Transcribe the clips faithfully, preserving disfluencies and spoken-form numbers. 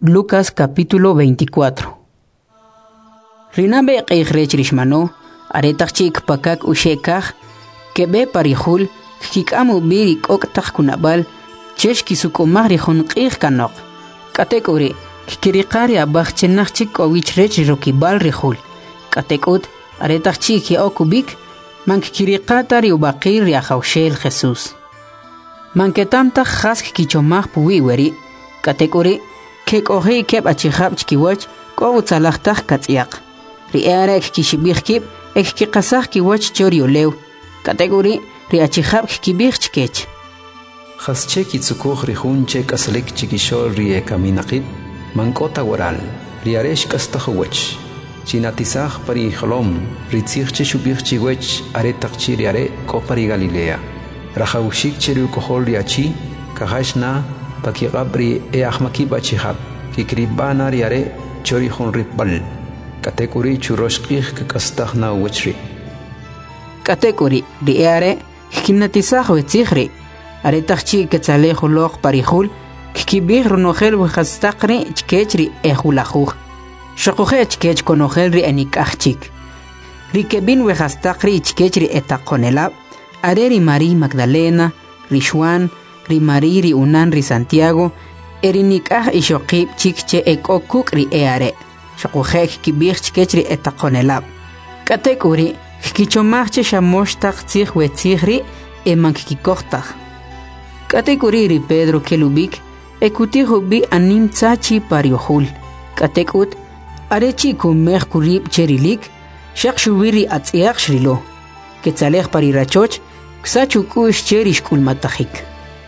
Lucas capítulo veinticuatro. Rinabe qeyrech rishmano, aretachik pakak ushekaj, kebe parihul, kikamu biri koktak kunabal, cheshki sukomari hun qeyr kanok. Katekuri, kikirikari abach chenachik owich rech rokibal rihul. Katekut, aretachik ya okubik, mankikirikatari ubakir ya haushel Jesús. Manketamta jask kichomaj puwiweri, katekuri, kek ohi keb achihab chkiwach, ko utzalachtaj katsiak. Riara ek kishibih kib, ek kikasaj kiwach choriolew. Kategori, ri achihab kibih chkech. Jasche kitsukuj rihun chek aslik chikishol rie kaminaqib, mankota waral, riaresh kastajwach. Chinatisaj pari holom, ritzich chishubih chiwech, aretak chiriare ko pari Galilea. Rajaushik cheru kohol riachi, kahashna, pakigabri e ahmakib achihab, kikribana riare chorihun ripbal. Kategori churoshkih kakastahna wachri. Kategori riare kinatizah wetzihri. Aretachchi ketzalejo log parihul, kibih ronogel wehastakri chkechri ehulajuj. Shokoje chkech konogelri enikachchik. Rikebin wehastakri chkechri etakonelab, areri Mari Magdalena, Rishwan, ri Mari ri Unan ri Santiago, erinikah ishokib chikche ekokuk ri eare. Shokojek kibih chkechri etakonelab. Kategori kichomachche shamoshtak tzih wetzihri emankikikohtaj. Kategori ri Pedro kelubik ekutijo bi anim tzachi pariohul. Katekut arechi kumeh kurib cherilik shakshubiri atziak shrilo. Ketzalej parirachoch ksachukush cherish kulmatajik.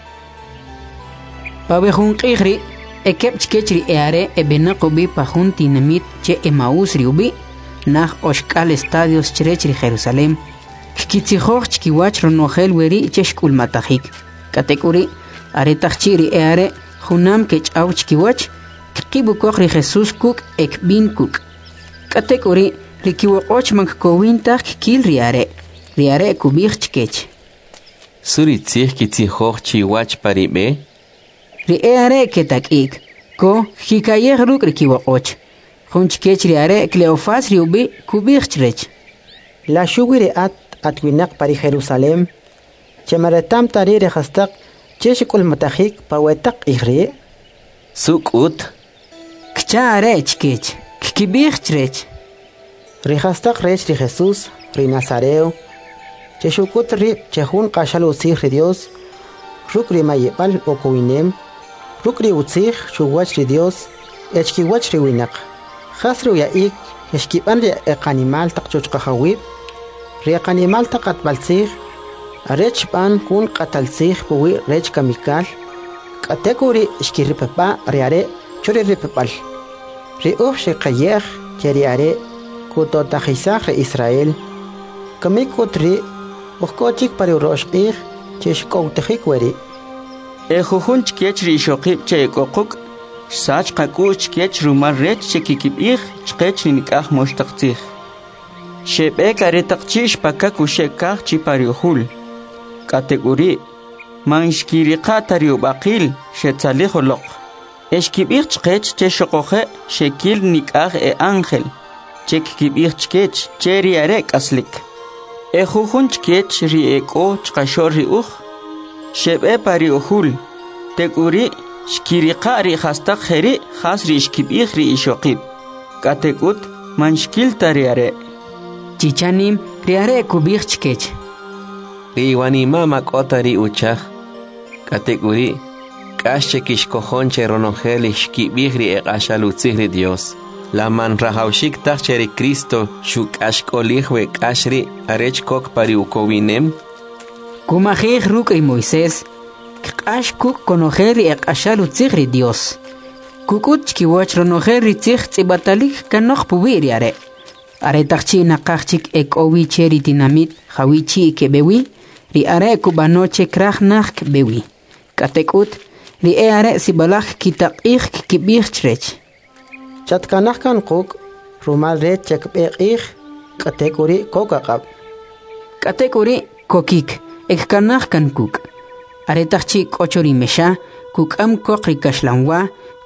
Pabehun qihri ekep chkechri eare ebenakobi pajun tinamit che Emaús riubi nach oshkal estadios cherechri Jerusalem. Kitzihoj chkiwach ronogel weri cheshkul matajik. Kategori aretachchiri eare junam kechau chkiwach kibukoj ri Jesús kuk ekbin kuk. Kategori rikiwokoch mankowintaj kil riare. Riare kubij chkech. Suri tzih kitzihoj chiwach paribe. Ri eare ketakik ko hikayej ruk rikiwokoch. Junchkech riare Cleofas riubi kubij chrech. La shugire at atwinak pari Jerusalem. Chemaretam tari rehastak cheshikul matajik pawetak ihri. Sukut. Kchare chkech. Kibij chrech. Rehastak rech ri Jesús ri Nazareo. Cheshukut ri chehun kashalu sihri Dios. Ruk ri mayebal okowinem. Ruk ri utzih shuwach ri Dios. Echkiwach ri winak. Khasru ya ik eshkiban ri ekanimal takchochkahawib. Ri ekanimal takatbalsih. Arech pan kun qatalsih puwi rech kamikal. Kategori ishkiripapa riare chori ripapal. Ri uh shikayeh cheriare kutotajisah ri Israel. Kamikut ri uhkochik pari uroshkih cheshkowtejik weri. Ejujun chkech ri ishokib chekokuk. Sach qakuch chkech rumar rech chekikibih chkech nikah moshtaktzih. Shebek aretaqchish pakakushekah chipariuhul. Kategori manshkiriqa tariubaqil shetzaliholoq. Eshkibih chkech cheshokoje shekil nikah e ángel. Chekikibih chkech cheriarek aslik. Ejujun chkech ri eko chkashor ri uj. Shebe pariuhul. Teguri shkiriqa ri hastak kheri khas ri ishkibih ri ishokib. Katekut manshkil tariare. Chichanim riare kubij chkech. Riwanima makotari uchaj. Kategori kasche kishkojonche ronogel ishkibih ri eqashalutzih ri Dios. La man rahaushik tacheri Cristo shuk ashkolihwe kashri arech kok pari ukowinem. Kumajej ruk ri Moisés. Kash kuk konogel ri eqashalutzih ri Dios. Kukut chkiwach ronogel ri tzih tzibatalik kanoj puwi riare. Aretachchi nakachchik ek owi cheri dinamit hawichi kebewi. Ri are kubanoche krach nach bewi. Katekut ri e are sibalach kitaqih kibih chrech. Chatkanach kan kuk rumal rech chekbeh kategori kokaqab. Kategori kokik ek kanach kan kuk. Aretachchi kochori mesha kukam kokri kashlanwa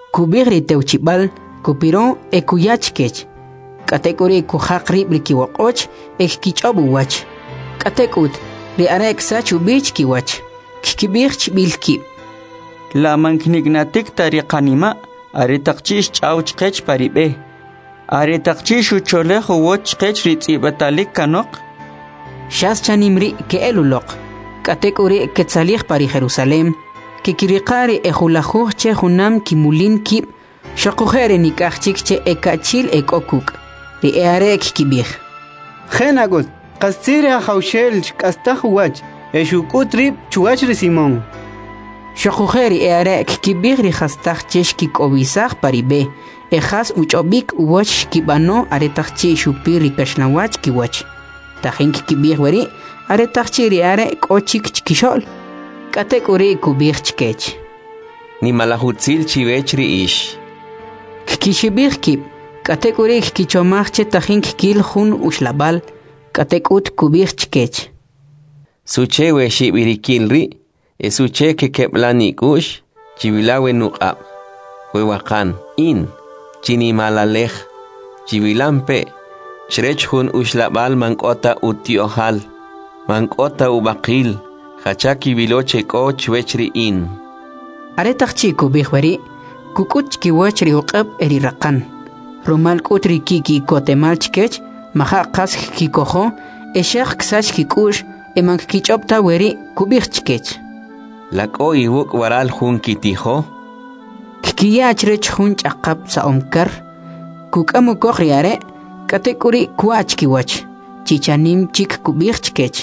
kubigri teuchibal kupiro e kuyachkech katekuri kuhaqri brikiwaqoch ek kichobu wach katekut ri arek sachu bich kiwach kikibich bilki la manknignatik tariqanima are taqchish chawch qech paribe are taqchish ucholeh woch qech ritzibatalik kanoq shas chanimri ke eluloq katekuri ketsalih pari Jerusalem que kiriqari ejulajuj che junam kimulin kib shaqujere nikachik che ekachil ekokuk ri earek kibij Genagot qastira haushel kastaj wach eshukutrib chuach ri Simón shaqujeri earek kibij ri hastaj chesh kikobisaj paribe ejas uchobik wach kibano aretachchi shupiri kashnawach kiwach tajin kibij weri aretachchi ri arek ochik chkishol katek uri kubich chkech. Ni malahutzil chivech ri ish. Kikishibich kip. Katek uri kichomach che tajin kikil jun ushlabal. Katek ut kubich chkech. Suche we shibirikil ri. E suche ke keplani kush. Chivilawe nuqab. We wakan. In. Chini malalech. Chivilampe. Shrech jun ushlabal mankota utiohal. Mankota ubakil. Hachaki biloche ko chwechri in. Aretachchi kubihwari, kukuch kiwachri uqab eri raqan. Rumal kutri kiki kotemal chkech, maha qas kikojo, eshaq ksach kikush, emank kichopta weri kubih chkech. Lako iwuk waral hun kitijo. Kikiyachrech hun chaqab sa omkar, kukamu kohriare, katekuri kuach kiwach, chichanim chik kubih chkech.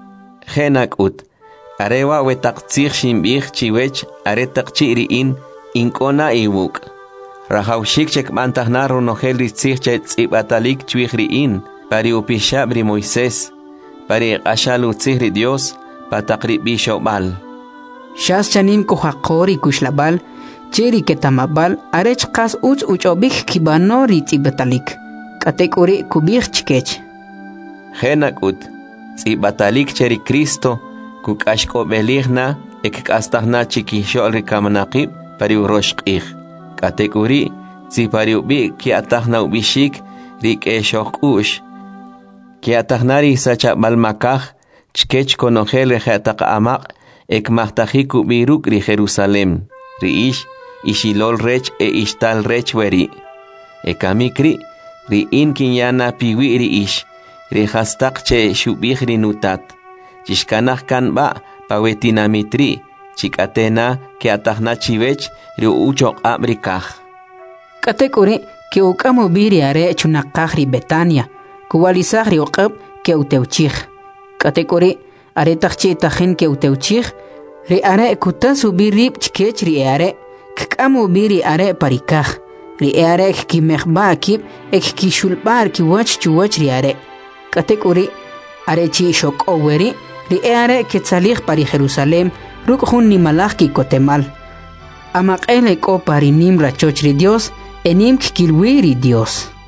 Genak ut. Arewa wetaqtzig shimbig chiwech aretaqchi riin inkona iwuk. Rahawshik chek mantahna ronogel ritzig chet tsibatalik chwigriin pari upishabri Moisés pari ashalu tzigri Dios pataqribi shobal. Shas chanim kuhaqori kushlabal cheri ketamabal arech qas uch uchobik kibano ritzibatalik katekuri kubig chkech. Genak ut tsibatalik cheri Cristo kukashko beligna ekastahna chikishol rikamanaqib pari uroshqig katekuri si pari ubi ki atahna ubishik rik eshokush ki atahnari sacha balmakaj chkech konogel rehataq amaq ekmahtajiku biruk ri Jerusalem riish ishilol rech e ishtal rech weri ekamikri ri in kinyana piwi riish ri hastaq che shubig ri nutat Chishkanaj kan ba pawetinamitri chikatena ke atahna chivech ri uchoq abrikaj. Katekuri ke ukamu biri are chunaqaj ri Betania kuwalisaj ri uqab ke uteuchij. Katekuri are tachchi tajin ke uteuchij ri are kutasu birib chkech ri are kkamu biri are parikaj ri are kimejba kib ek kishulbar kiwach chuwach ri are. Katekuri are chi shok oweri ri eare ketzalig pari Jerusalem ruk jun nimalaj ki kotemal. Amaqele ko pari nim rachochri Dios enim kilwiri Dios.